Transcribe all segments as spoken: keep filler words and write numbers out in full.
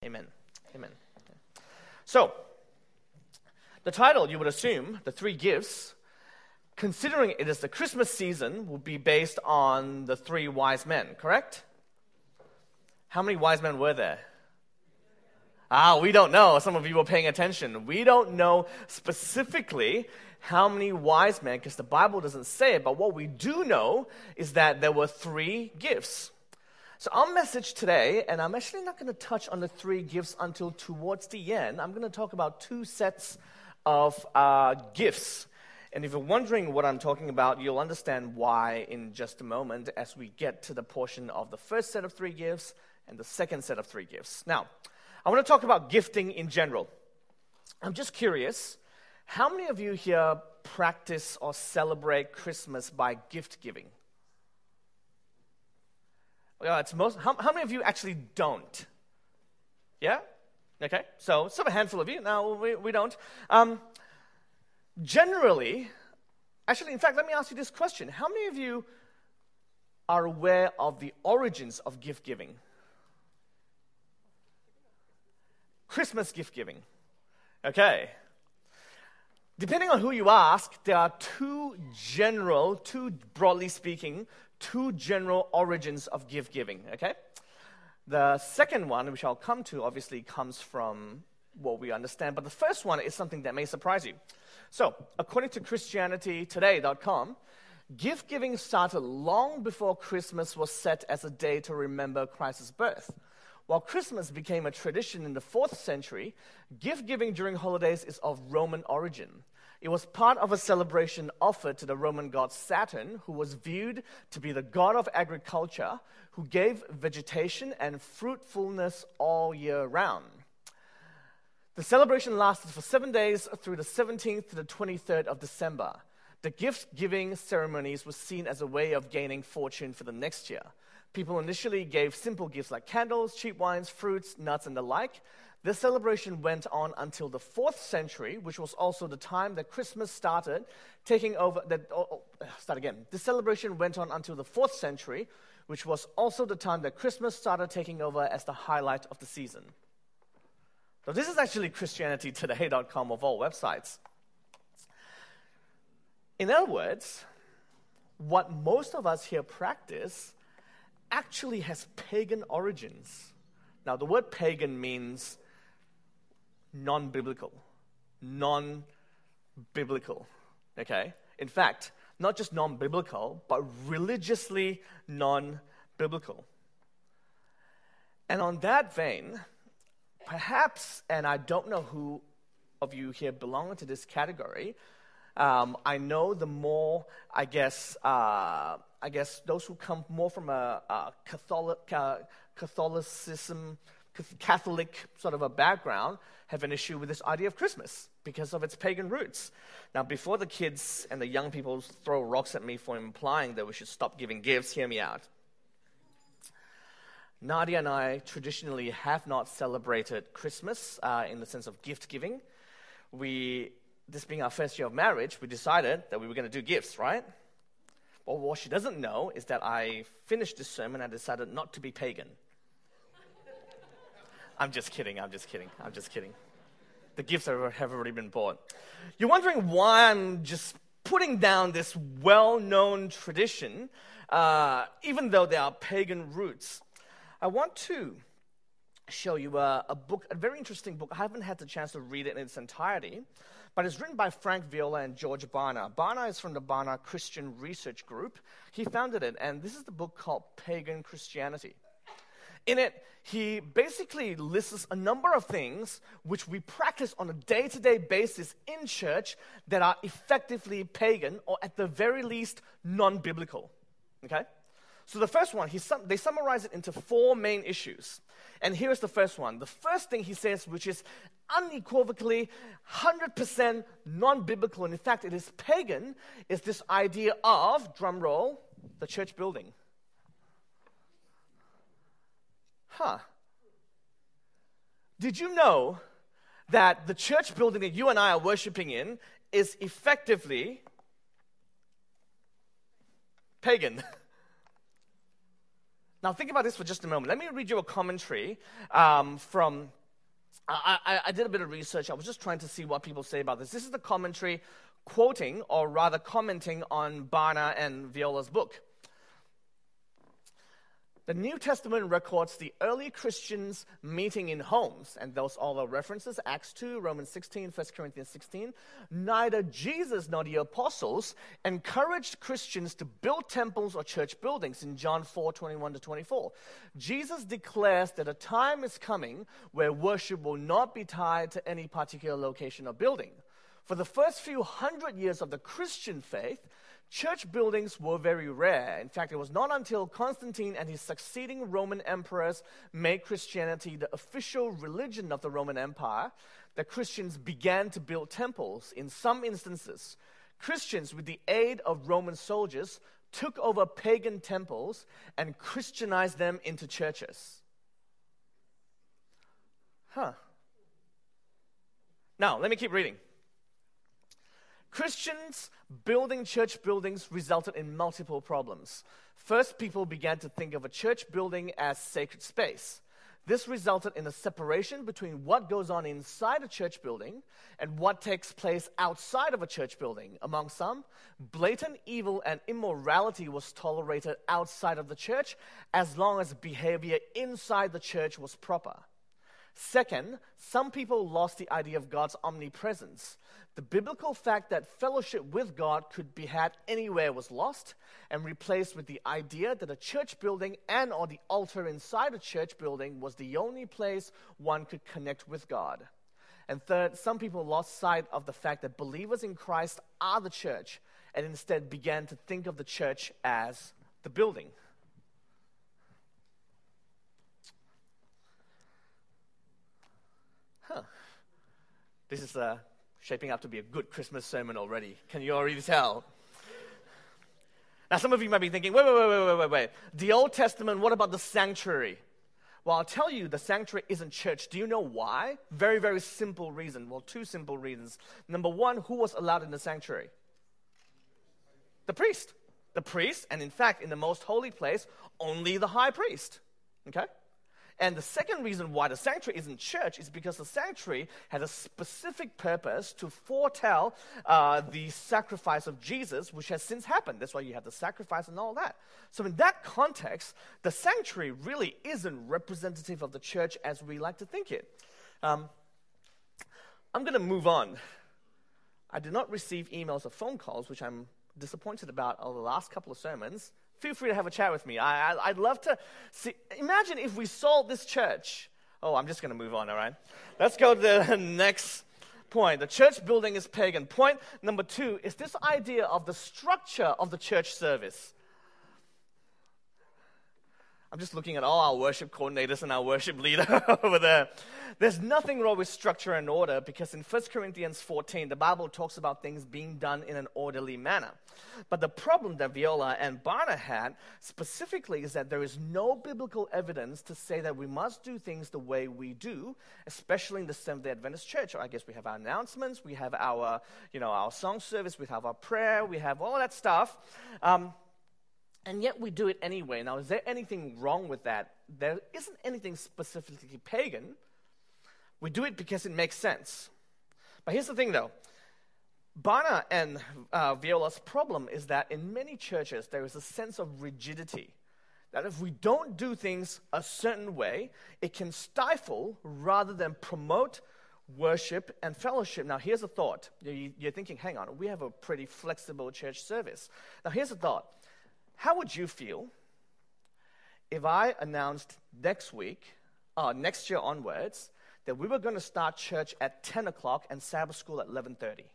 Amen. Amen. So, the title, you would assume, The Three Gifts, considering it is the Christmas season, will be based on the three wise men, correct? How many wise men were there? Ah, we don't know. Some of you were paying attention. We don't know specifically how many wise men, because the Bible doesn't say it, but what we do know is that there were three gifts. So our message today, and I'm actually not going to touch on the three gifts until towards the end. I'm going to talk about two sets of uh, gifts. And if you're wondering what I'm talking about, you'll understand why in just a moment as we get to the portion of the first set of three gifts and the second set of three gifts. Now, I want to talk about gifting in general. I'm just curious, how many of you here practice or celebrate Christmas by gift giving? Yeah, it's most. How, how many of you actually don't? Yeah? Okay, so it's a handful of you. No, we, we don't. Um, generally, actually, in fact, let me ask you this question. How many of you are aware of the origins of gift giving? Christmas gift giving. Okay. Depending on who you ask, there are two general, two broadly speaking, two general origins of gift giving, okay? The second one, which I'll come to, obviously comes from what we understand, but the first one is something that may surprise you. So, according to Christianity Today dot com, gift giving started long before Christmas was set as a day to remember Christ's birth. While Christmas became a tradition in the fourth century, gift giving during holidays is of Roman origin. It was part of a celebration offered to the Roman god Saturn, who was viewed to be the god of agriculture, who gave vegetation and fruitfulness all year round. The celebration lasted for seven days through the seventeenth to the twenty-third of December. The gift-giving ceremonies were seen as a way of gaining fortune for the next year. People initially gave simple gifts like candles, cheap wines, fruits, nuts, and the like. This celebration went on until the fourth century, which was also the time that Christmas started taking over. That oh, oh, start again. This celebration went on until the fourth century, which was also the time that Christmas started taking over as the highlight of the season. So this is actually Christianity Today dot com of all websites. In other words, what most of us here practice actually has pagan origins. Now, the word pagan means non-biblical, non-biblical, okay? In fact, not just non-biblical, but religiously non-biblical. And on that vein, perhaps, and I don't know who of you here belong to this category, um, I know the more, I guess, uh, I guess those who come more from a, a Catholic, uh, Catholicism, Catholic sort of a background have an issue with this idea of Christmas because of its pagan roots. Now, before the kids and the young people throw rocks at me for implying that we should stop giving gifts, hear me out. Nadia and I traditionally have not celebrated Christmas uh, in the sense of gift giving. We, this being our first year of marriage, we decided that we were going to do gifts, right? Well, what she doesn't know is that I finished this sermon and I decided not to be pagan. I'm just kidding, I'm just kidding, I'm just kidding. The gifts have already been bought. You're wondering why I'm just putting down this well-known tradition, uh, even though there are pagan roots. I want to show you a, a book, a very interesting book. I haven't had the chance to read it in its entirety, but it's written by Frank Viola and George Barna. Barna is from the Barna Christian Research Group. He founded it, and this is the book called Pagan Christianity. In it, he basically lists a number of things which we practice on a day-to-day basis in church that are effectively pagan, or at the very least, non-biblical. Okay? So the first one, he sum- they summarize it into four main issues. And here's the first one. The first thing he says, which is unequivocally one hundred percent non-biblical, and in fact it is pagan, is this idea of, drum roll, the church building. Huh. Did you know that the church building that you and I are worshiping in is effectively pagan? Now, think about this for just a moment. Let me read you a commentary um, from, I, I, I did a bit of research. I was just trying to see what people say about this. This is the commentary quoting, or rather commenting on Barna and Viola's book. The New Testament records the early Christians meeting in homes, and those all the references, Acts two, Romans sixteen, First Corinthians sixteen. Neither Jesus nor the apostles encouraged Christians to build temples or church buildings in John four, twenty-one to twenty-four. Jesus declares that a time is coming where worship will not be tied to any particular location or building. For the first few hundred years of the Christian faith, church buildings were very rare. In fact, it was not until Constantine and his succeeding Roman emperors made Christianity the official religion of the Roman Empire that Christians began to build temples. In some instances, Christians, with the aid of Roman soldiers, took over pagan temples and Christianized them into churches. Huh. Now, let me keep reading. Christians building church buildings resulted in multiple problems. First, people began to think of a church building as sacred space. This resulted in a separation between what goes on inside a church building and what takes place outside of a church building. Among some, blatant evil and immorality was tolerated outside of the church as long as behavior inside the church was proper. Second, some people lost the idea of God's omnipresence. The biblical fact that fellowship with God could be had anywhere was lost and replaced with the idea that a church building and or the altar inside a church building was the only place one could connect with God. And third, some people lost sight of the fact that believers in Christ are the church and instead began to think of the church as the building. Huh. This is uh, shaping up to be a good Christmas sermon already. Can you already tell? Now, some of you might be thinking, wait, wait, wait, wait, wait, wait, wait. The Old Testament, what about the sanctuary? Well, I'll tell you, the sanctuary isn't church. Do you know why? Very, very simple reason. Well, two simple reasons. Number one, who was allowed in the sanctuary? The priest. The priest, and in fact, in the most holy place, only the high priest. Okay? And the second reason why the sanctuary isn't church is because the sanctuary had a specific purpose to foretell uh, the sacrifice of Jesus, which has since happened. That's why you have the sacrifice and all that. So in that context, the sanctuary really isn't representative of the church as we like to think it. Um, I'm going to move on. I did not receive emails or phone calls, which I'm disappointed about over the last couple of sermons. Feel free to have a chat with me. I, I, I'd love to see. Imagine if we sold this church. Oh, I'm just going to move on, all right? Let's go to the next point. The church building is pagan. Point number two is this idea of the structure of the church service. I'm just looking at all our worship coordinators and our worship leader over there. There's nothing wrong with structure and order because in First Corinthians fourteen, the Bible talks about things being done in an orderly manner. But the problem that Viola and Barna had specifically is that there is no biblical evidence to say that we must do things the way we do, especially in the Seventh-day Adventist Church. I guess we have our announcements, we have our, you know, our song service, we have our prayer, we have all that stuff. Um, And yet we do it anyway. Now, is there anything wrong with that? There isn't anything specifically pagan. We do it because it makes sense. But here's the thing, though. Barna and uh, Viola's problem is that in many churches, there is a sense of rigidity. That if we don't do things a certain way, it can stifle rather than promote worship and fellowship. Now, here's a thought. You're thinking, hang on, we have a pretty flexible church service. Now, here's a thought. How would you feel if I announced next week, uh, next year onwards, that we were going to start church at ten o'clock and Sabbath school at eleven thirty?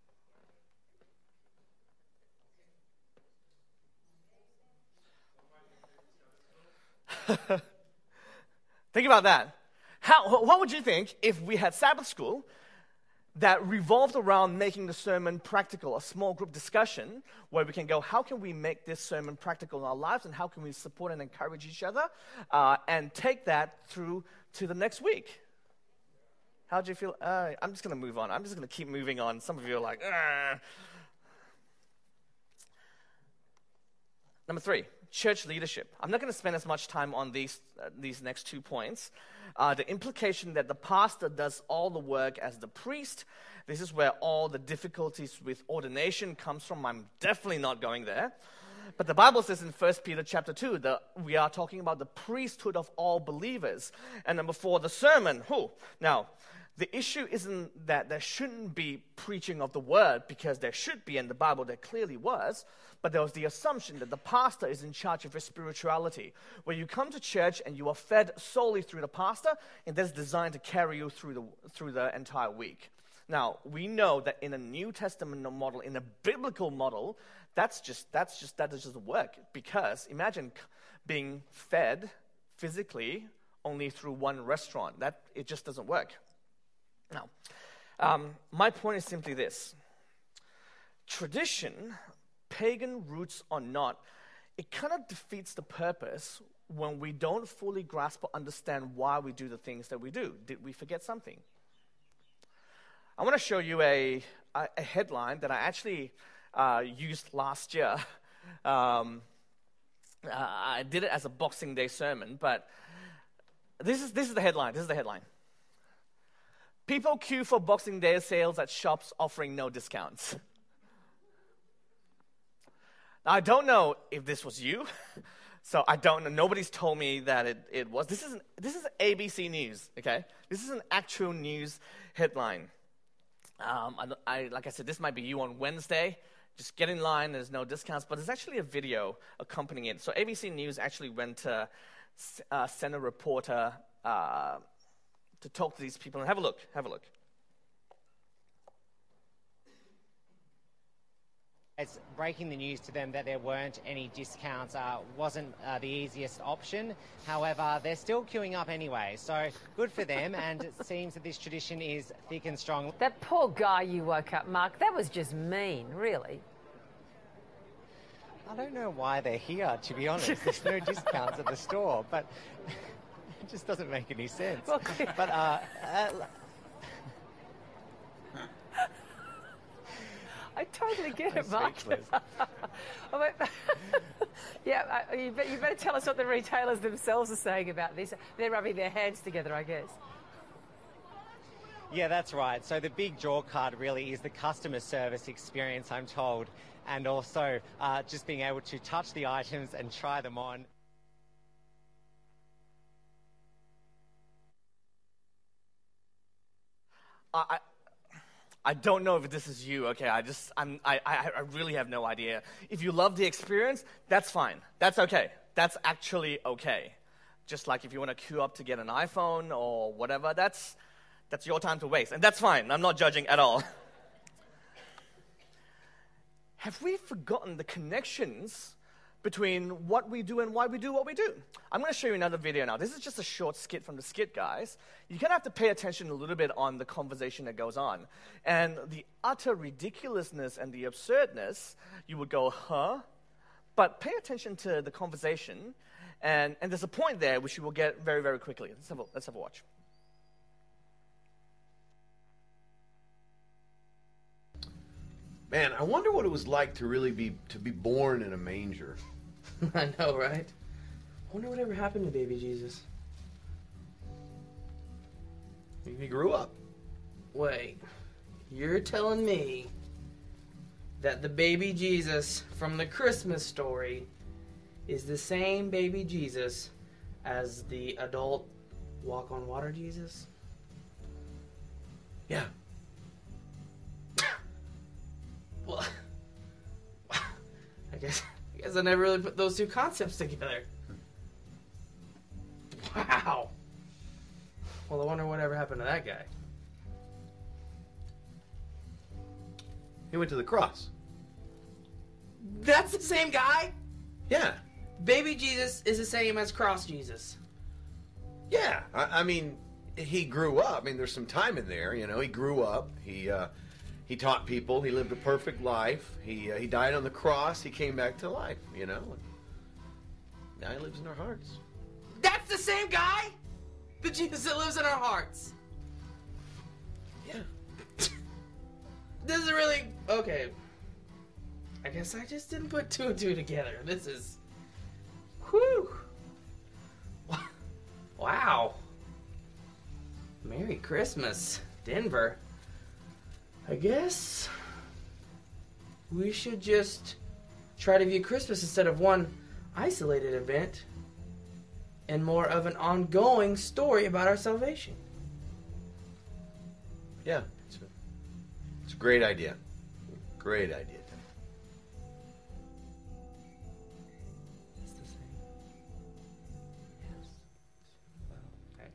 Think about that. How, what would you think if we had Sabbath school that revolved around making the sermon practical, a small group discussion where we can go, how can we make this sermon practical in our lives and how can we support and encourage each other uh, and take that through to the next week? How do you feel? Uh, I'm just going to move on. I'm just going to keep moving on. Some of you are like, Argh. Number three, church leadership. I'm not going to spend as much time on these, uh, these next two points. Uh, the implication that the pastor does all the work as the priest. This is where all the difficulties with ordination comes from. I'm definitely not going there. But the Bible says in First Peter chapter two that we are talking about the priesthood of all believers. And number four, the sermon. Who? Now, the issue isn't that there shouldn't be preaching of the word, because there should be, in the Bible there clearly was, but there was the assumption that the pastor is in charge of your spirituality, where you come to church and you are fed solely through the pastor, and that's designed to carry you through the through the entire week. Now, we know that in a New Testament model, in a biblical model, that's just that's just that doesn't work, because imagine being fed physically only through one restaurant. That it just doesn't work. Now, um, my point is simply this. Tradition, pagan roots or not, it kind of defeats the purpose when we don't fully grasp or understand why we do the things that we do. Did we forget something? I want to show you a, a, a headline that I actually uh, used last year. Um, uh, I did it as a Boxing Day sermon, but this is, this is the headline. This is the headline. People queue for Boxing Day sales at shops offering no discounts. Now, I don't know if this was you, so I don't know. Nobody's told me that it, it was. This is an, this is A B C News, okay? This is an actual news headline. Um, I, I, like I said, this might be you on Wednesday. Just get in line. There's no discounts, but there's actually a video accompanying it. So A B C News actually went to uh, send a reporter uh, to talk to these people, and have a look, have a look. It's breaking the news to them that there weren't any discounts uh, wasn't uh, the easiest option. However, they're still queuing up anyway, so good for them, and it seems that this tradition is thick and strong. That poor guy you woke up, Mark, that was just mean, really. I don't know why they're here, to be honest. There's no discounts at the store, but it just doesn't make any sense. Well, but uh, uh, I totally get I'm it, Mark. Oh, but, yeah, uh, you, you better tell us what the retailers themselves are saying about this. They're rubbing their hands together, I guess. Yeah, that's right. So the big draw card really is the customer service experience, I'm told, and also uh, just being able to touch the items and try them on. Uh, I, I don't know if this is you, okay? I just, I'm, I, I, I really have no idea. If you love the experience, that's fine. That's okay. That's actually okay. Just like if you want to queue up to get an iPhone or whatever, that's, that's your time to waste. And that's fine. I'm not judging at all. Have we forgotten the connections between what we do and why we do what we do? I'm going to show you another video now. This is just a short skit from the Skit Guys. You're going to have to pay attention a little bit on the conversation that goes on. And the utter ridiculousness and the absurdness, you would go, huh? But pay attention to the conversation. And, and there's a point there which you will get very, very quickly. Let's have a, let's have a watch. Man, I wonder what it was like to really be to be born in a manger. I know, right? I wonder whatever happened to baby Jesus. He grew up. Wait, you're telling me that the baby Jesus from the Christmas story is the same baby Jesus as the adult walk on water Jesus? Yeah. Well, I guess I guess I never really put those two concepts together. Wow. Well, I wonder whatever happened to that guy. He went to the cross. That's the same guy? Yeah. Baby Jesus is the same as cross Jesus. Yeah. I, I mean, he grew up. I mean, there's some time in there, you know. He grew up. He uh, he taught people. He lived a perfect life. He uh, he died on the cross. He came back to life, you know. And now he lives in our hearts. That's the same guy? The Jesus that lives in our hearts. Yeah. This is really... Okay. I guess I just didn't put two and two together. This is... Whew. Wow. Merry Christmas, Denver. I guess we should just try to view Christmas instead of one isolated event and more of an ongoing story about our salvation. Yeah, it's a, it's a great idea. Great idea, Tim. It's the same. Yes. Well, okay.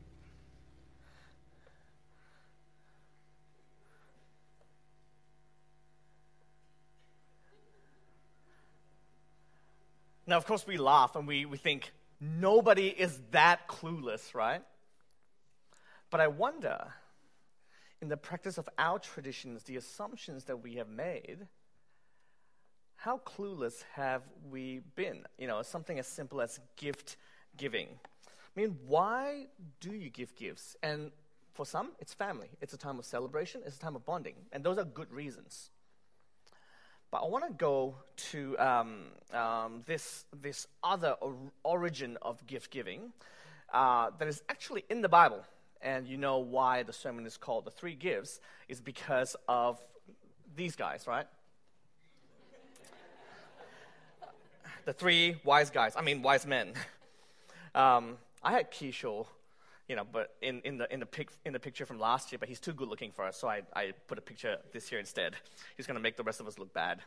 Now, of course, we laugh and we, we think nobody is that clueless, right? But I wonder, in the practice of our traditions, the assumptions that we have made, how clueless have we been? You know, something as simple as gift giving. I mean, why do you give gifts? And for some, it's family. It's a time of celebration. It's a time of bonding. And those are good reasons. But I want to go to um, um, this, this other or- origin of gift giving uh, that is actually in the Bible. And you know why the sermon is called The Three Gifts is because of these guys, right? The three wise guys. I mean, wise men. Um, I had Keishore, you know, but in, in the in the pic, in the picture from last year, but he's too good looking for us, so I, I put a picture this year instead. He's going to make the rest of us look bad.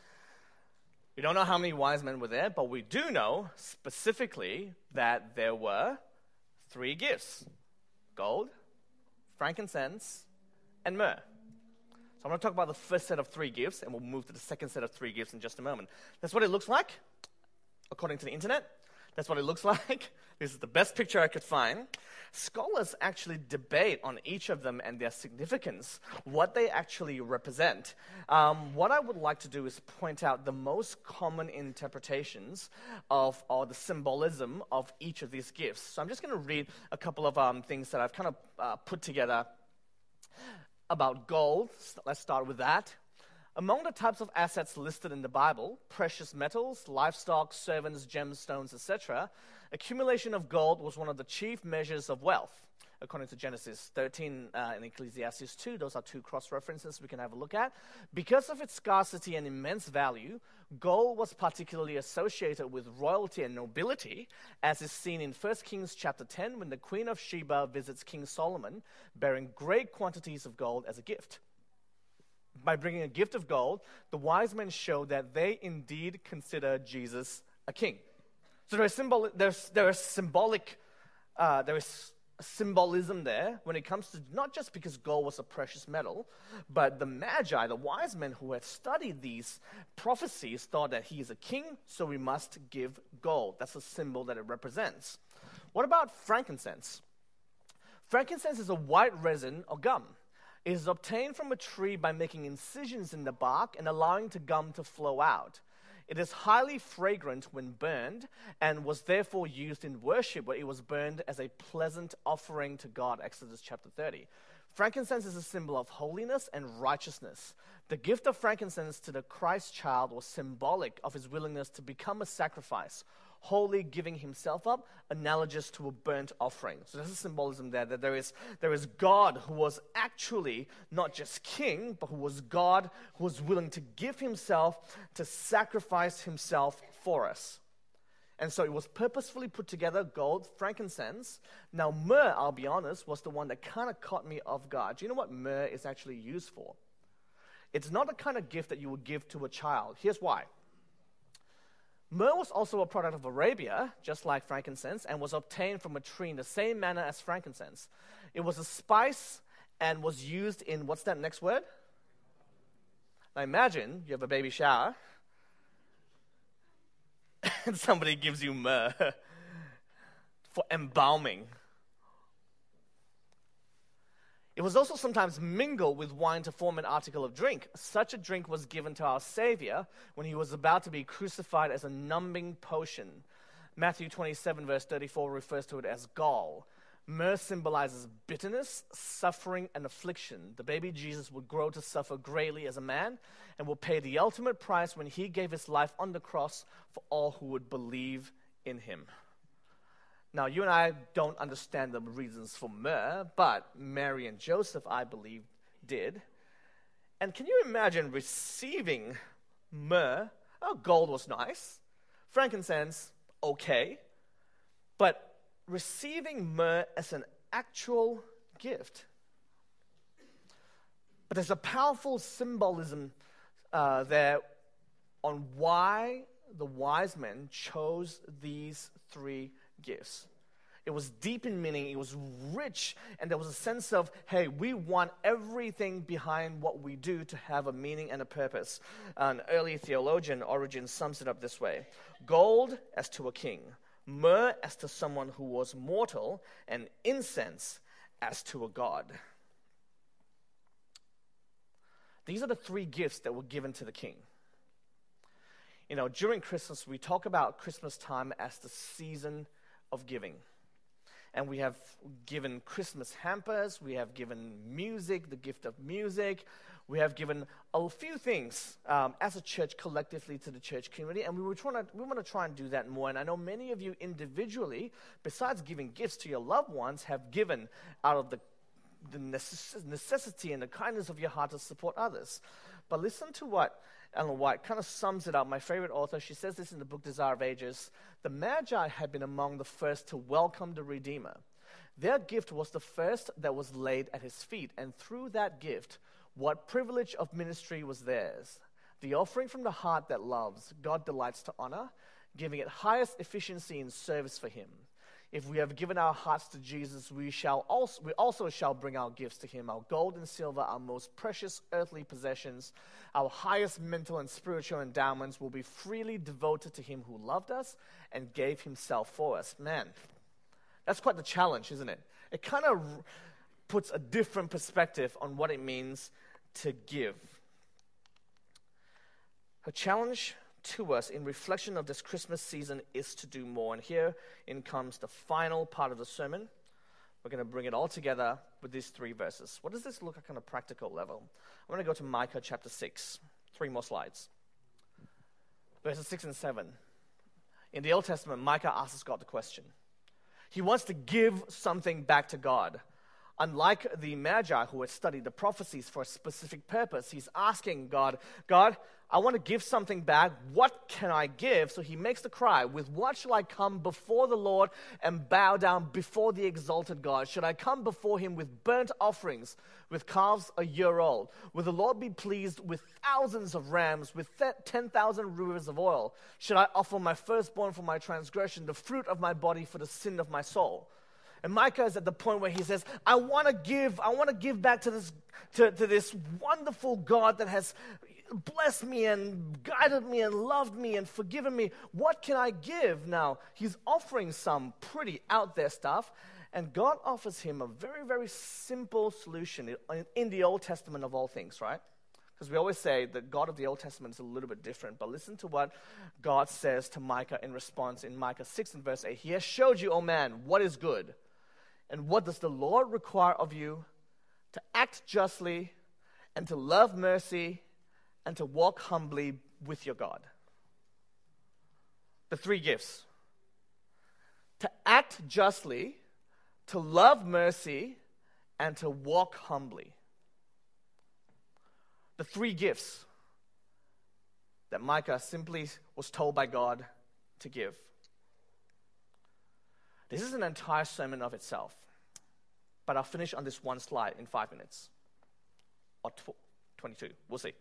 We don't know how many wise men were there, but we do know specifically that there were three gifts: gold, frankincense, and myrrh. So I'm going to talk about the first set of three gifts, and we'll move to the second set of three gifts in just a moment. That's what it looks like, according to the internet. That's what it looks like. This is the best picture I could find. Scholars actually debate on each of them and their significance, what they actually represent. Um, what I would like to do is point out the most common interpretations of, or the symbolism of each of these gifts. So I'm just going to read a couple of um, things that I've kind of uh, put together about gold. Let's start with that. Among the types of assets listed in the Bible, precious metals, livestock, servants, gemstones, et cetera, accumulation of gold was one of the chief measures of wealth. According to Genesis thirteen uh, and Ecclesiastes two, those are two cross-references we can have a look at. Because of its scarcity and immense value, gold was particularly associated with royalty and nobility, as is seen in First Kings chapter ten, when the Queen of Sheba visits King Solomon, bearing great quantities of gold as a gift. By bringing a gift of gold, the wise men show that they indeed consider Jesus a king. So there is, symbol, there's, there is symbolic, uh, there is symbolism there when it comes to not just because gold was a precious metal, but the Magi, the wise men who had studied these prophecies, thought that he is a king, so we must give gold. That's a symbol that it represents. What about frankincense? Frankincense is a white resin or gum. It is obtained from a tree by making incisions in the bark and allowing the gum to flow out. It is highly fragrant when burned and was therefore used in worship, where it was burned as a pleasant offering to God, Exodus chapter thirty. Frankincense is a symbol of holiness and righteousness. The gift of frankincense to the Christ child was symbolic of his willingness to become a sacrifice, wholly giving himself up, analogous to a burnt offering. So there's a symbolism there, that there is, there is God who was actually not just king, but who was God who was willing to give himself, to sacrifice himself for us. And so it was purposefully put together, gold, frankincense. Now myrrh, I'll be honest, was the one that kind of caught me off guard. Do you know what myrrh is actually used for? It's not the kind of gift that you would give to a child. Here's why. Myrrh was also a product of Arabia, just like frankincense, and was obtained from a tree in the same manner as frankincense. It was a spice and was used in, what's that next word? Now imagine you have a baby shower and somebody gives you myrrh for embalming. It was also sometimes mingled with wine to form an article of drink. Such a drink was given to our Savior when he was about to be crucified as a numbing potion. Matthew twenty-seven verse thirty-four refers to it as gall. Myrrh symbolizes bitterness, suffering, and affliction. The baby Jesus would grow to suffer greatly as a man and will pay the ultimate price when he gave his life on the cross for all who would believe in him. Now, you and I don't understand the reasons for myrrh, but Mary and Joseph, I believe, did. And can you imagine receiving myrrh? Oh, gold was nice. Frankincense, okay. But receiving myrrh as an actual gift. But there's a powerful symbolism uh, there on why the wise men chose these three gifts. It was deep in meaning, it was rich, and there was a sense of, hey, we want everything behind what we do to have a meaning and a purpose. An early theologian, Origen, sums it up this way: gold as to a king, myrrh as to someone who was mortal, and incense as to a god. These are the three gifts that were given to the king. You know, during Christmas, we talk about Christmas time as the season of giving. And we have given Christmas hampers, we have given music, the gift of music, we have given a few things um, as a church collectively to the church community, and we were trying to, we want to try and do that more. And I know many of you individually, besides giving gifts to your loved ones, have given out of the, the necess- necessity and the kindness of your heart to support others. But listen to what Ellen White kind of sums it up. My favorite author, she says this in the book Desire of Ages: the Magi had been among the first to welcome the Redeemer. Their gift was the first that was laid at his feet, and through that gift, what privilege of ministry was theirs? The offering from the heart that loves, God delights to honor, giving it highest efficiency in service for him. If we have given our hearts to Jesus, we shall also we also shall bring our gifts to him, our gold and silver, our most precious earthly possessions, our highest mental and spiritual endowments will be freely devoted to him who loved us and gave himself for us. Man, that's quite the challenge, isn't it? It kind of r- puts a different perspective on what it means to give. Her challenge to us in reflection of this Christmas season is to do more. And here in comes the final part of the sermon. We're going to bring it all together with these three verses. What does this look like on a practical level? I'm going to go to Micah chapter six. Three more slides. Verses six and seven. In the Old Testament, Micah asks God the question. He wants to give something back to God. Unlike the Magi who had studied the prophecies for a specific purpose, he's asking God, God, I want to give something back. What can I give? So he makes the cry, with what shall I come before the Lord and bow down before the exalted God? Should I come before him with burnt offerings, with calves a year old? Will the Lord be pleased with thousands of rams, with ten thousand rivers of oil? Should I offer my firstborn for my transgression, the fruit of my body for the sin of my soul? And Micah is at the point where he says, I want to give, I want to give back to this, to, to this wonderful God that has blessed me and guided me and loved me and forgiven me. What can I give? Now, he's offering some pretty out there stuff, and God offers him a very, very simple solution in, in the Old Testament of all things, right? Because we always say the God of the Old Testament is a little bit different. But listen to what God says to Micah in response in Micah six and verse eight. He has showed you, O man, what is good. And what does the Lord require of you? To act justly and to love mercy and to walk humbly with your God. The three gifts. To act justly, to love mercy, and to walk humbly. The three gifts that Micah simply was told by God to give. This is an entire sermon of itself. But I'll finish on this one slide in five minutes. Or tw- twenty-two. We'll see.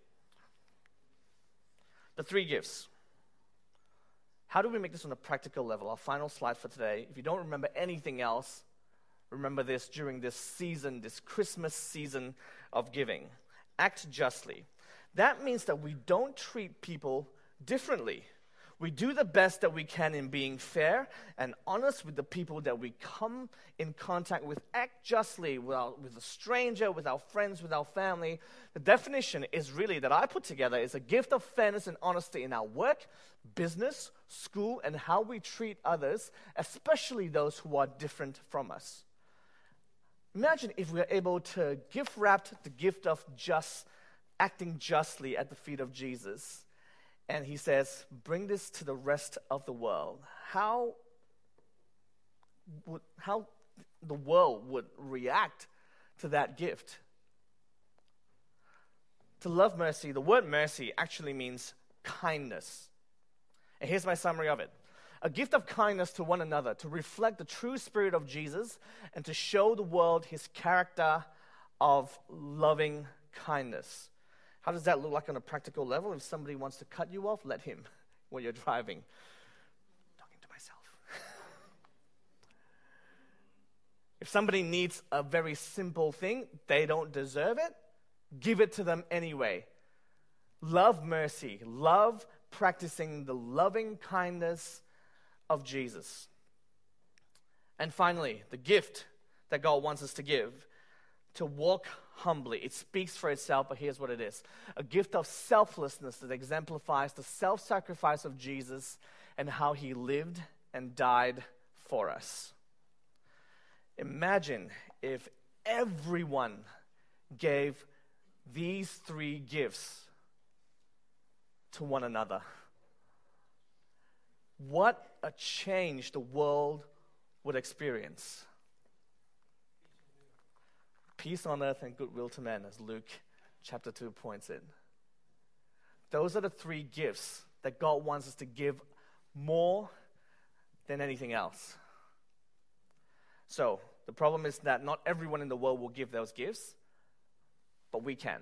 The three gifts. How do we make this on a practical level? Our final slide for today. If you don't remember anything else, remember this during this season, this Christmas season of giving. Act justly. That means that we don't treat people differently. We do the best that we can in being fair and honest with the people that we come in contact with. Act justly with, our, with a stranger, with our friends, with our family. The definition is really that I put together is a gift of fairness and honesty in our work, business, school, and how we treat others, especially those who are different from us. Imagine if we are able to gift-wrap the gift of just acting justly at the feet of Jesus, And he says, bring this to the rest of the world. How would, how the world would react to that gift? To love mercy, the word mercy actually means kindness. And here's my summary of it. A gift of kindness to one another, to reflect the true spirit of Jesus and to show the world his character of loving kindness. How does that look like on a practical level? If somebody wants to cut you off, let him when you're driving. I'm talking to myself. If somebody needs a very simple thing, they don't deserve it, give it to them anyway. Love mercy. Love practicing the loving kindness of Jesus. And finally, the gift that God wants us to give, to walk humbly. It speaks for itself, but here's what it is. A gift of selflessness that exemplifies the self-sacrifice of Jesus and how he lived and died for us. Imagine if everyone gave these three gifts to one another. What a change the world would experience. Peace on earth and goodwill to men, as Luke chapter two points in. Those are the three gifts that God wants us to give more than anything else. So, the problem is that not everyone in the world will give those gifts, but we can.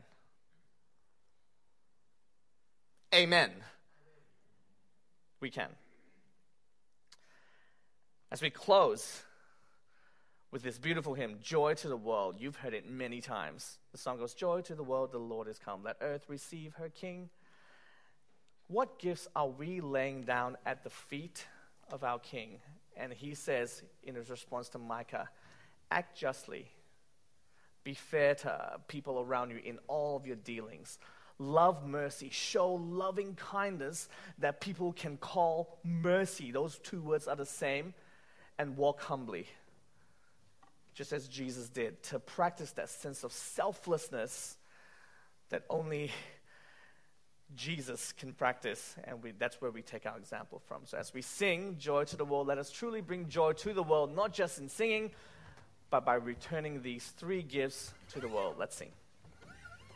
Amen. We can. As we close with this beautiful hymn, Joy to the World. You've heard it many times. The song goes, Joy to the world, the Lord is come. Let earth receive her King. What gifts are we laying down at the feet of our King? And he says in his response to Micah, act justly. Be fair to people around you in all of your dealings. Love mercy. Show loving kindness that people can call mercy. Those two words are the same. And walk humbly, just as Jesus did, to practice that sense of selflessness that only Jesus can practice, and we, that's where we take our example from. So as we sing Joy to the World, let us truly bring joy to the world, not just in singing, but by returning these three gifts to the world. Let's sing.